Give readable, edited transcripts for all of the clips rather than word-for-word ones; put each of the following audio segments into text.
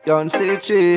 Young C3.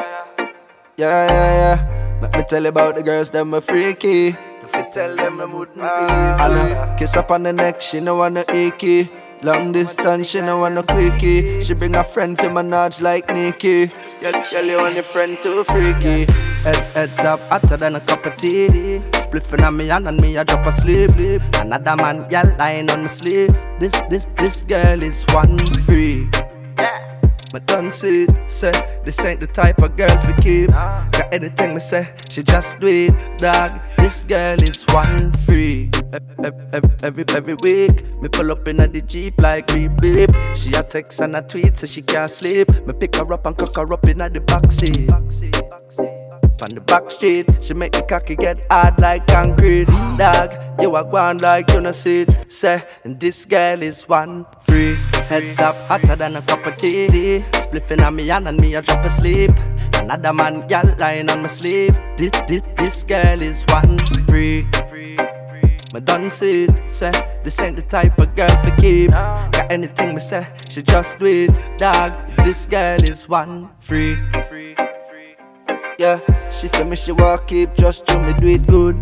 Yeah. Let me tell you about the girls, them a freaky. If you tell them, I wouldn't believe. And a kiss up on the neck, she no want no icky. Long distance, she no want no quickie. She bring a friend for my nudge like Nikki. Girl, you want your friend too freaky. Head up hotter than a cup of tea. Spliffing on me hand and me I drop asleep. Another man, y'all lying on my sleeve. This girl is one free. My done see it, say this ain't the type of girl for keep. Got anything me say, she just do it, dog. This girl is one free. Every week, me pull up in the Jeep like beep beep. She a text and a tweet so she can't sleep. Me pick her up and cock her up in the backseat. On the back street, she make the cocky get hard like concrete. Dog, you a gone like you no see it. Say, and this girl is one free. Head up hotter than a cup of tea. Spliffing on me hand and me a drop asleep. Another man, y'all lying on my sleeve. This girl is one free. Me done see it, say this ain't the type of girl for keep. Got anything me say, she just do it, dog. This girl is one free. Yeah, she said me she walk keep just to me do it good.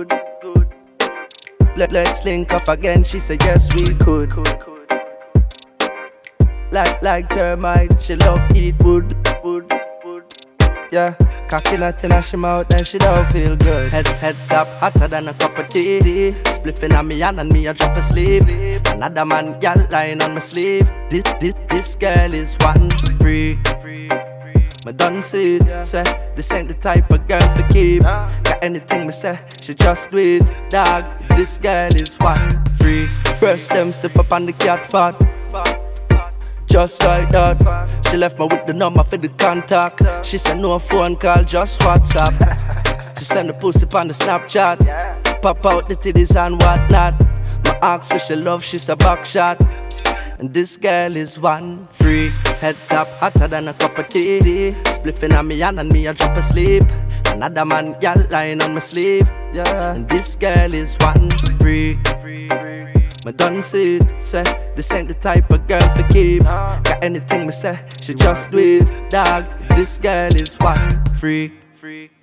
Let's link up again, she said yes we could. Like termite, she love eat wood. Yeah, cocking her in her mouth and she don't feel good. Head up hotter than a cup of tea. Spliffing on me hand and me a drop asleep. Another man, y'all lying on my sleeve. This girl is one free. Me done see it, say this ain't the type of girl for keep. Got anything me say, she just do it, dog. This girl is one free. Breast them stiff up on the cat fat. Just like that. She left me with the number for the contact. She said no phone call, just WhatsApp. She send the pussy on the Snapchat. Pop out the titties and whatnot. My ask what she love, she's a back shot. And this girl is one free. Head up hotter than a cup of tea. Spliffing on me hand and me a drop asleep. Another man, y'all lying on my sleeve. Yeah. And this girl is one free. Me done see it, say this ain't the type of girl for keep. Got anything me say, she just do it, dog. This girl is one free.